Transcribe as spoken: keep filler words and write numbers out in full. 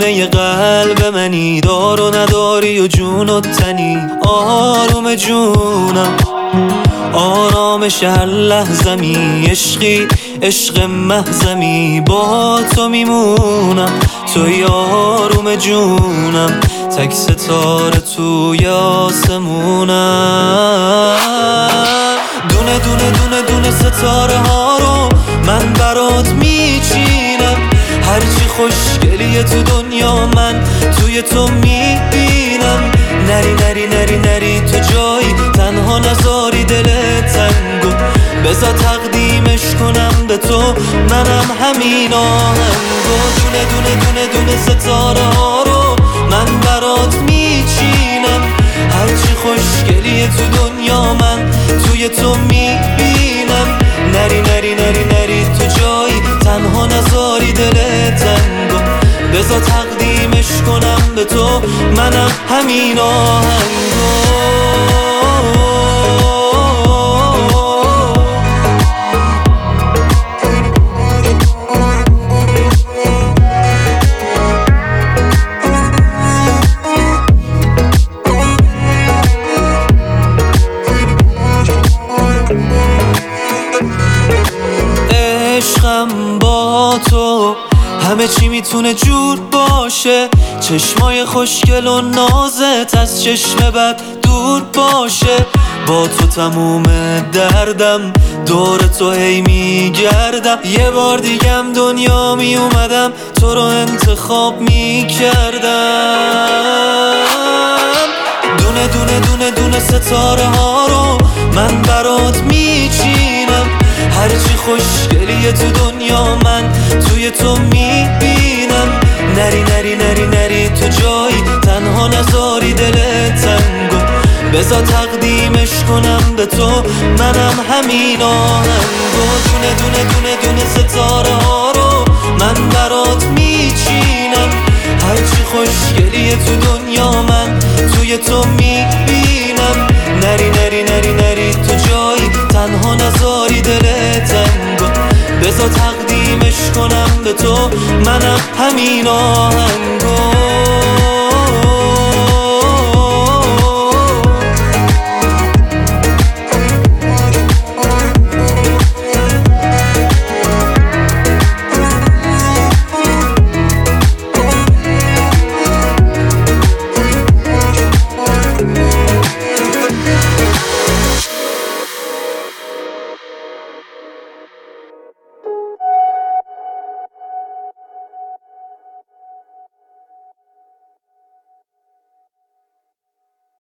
خونه قلب منی، دار و نداری و جون و تنی. آروم جونم آرامش هر لحظمی، عشقی عشق محزمی، با تو میمونم. توی آروم جونم، تک ستاره توی آسمونم. دونه دونه دونه دونه ستاره ها رو من برات میچینم. هرچی خوشگلیه تو دنیا من توی تو میبینم. نری نری نری نری تو جایی تنها نذاری دل تنگو، بذار تقدیمش کنم به تو، منم همین آهنگو. دونه دونه دونه دونه ستاره ها رو من برات میچینم. هرچی خوشگلیه تو دنیا من توی تو میبینم. نری نری نری نری تو جایی تنها نذاری دل تنگو، بذار تقدیمش کنم به تو، منم همین آهنگو. عشقم با تو همه چی میتونه جور باشه، چشمای خوشگل و نازت از چشم بد دور باشه. با تو تموم دردم دور تو هی میگردم. یه بار دیگم دنیا میومدم تو رو انتخاب میکردم. دونه دونه دونه دونه ستاره ها رو من برات میچینم. هرچی خوشگلیه تو دنیا من توی تو میبینم. نری نری نری نری تو جایی تنها نذاری دل تنگو، بذار تقدیمش کنم به تو، منم همین آهنگو. دونه دونه دونه دونه ستاره ها رو من برات میچینم. هرچی خوشگلیه تو دنیا من توی تو میبینم. نری نری نری نری تو جایی تنها نذاری دل تنگو، بذار تقدیمش کنم به تو، منم همین آهنگو.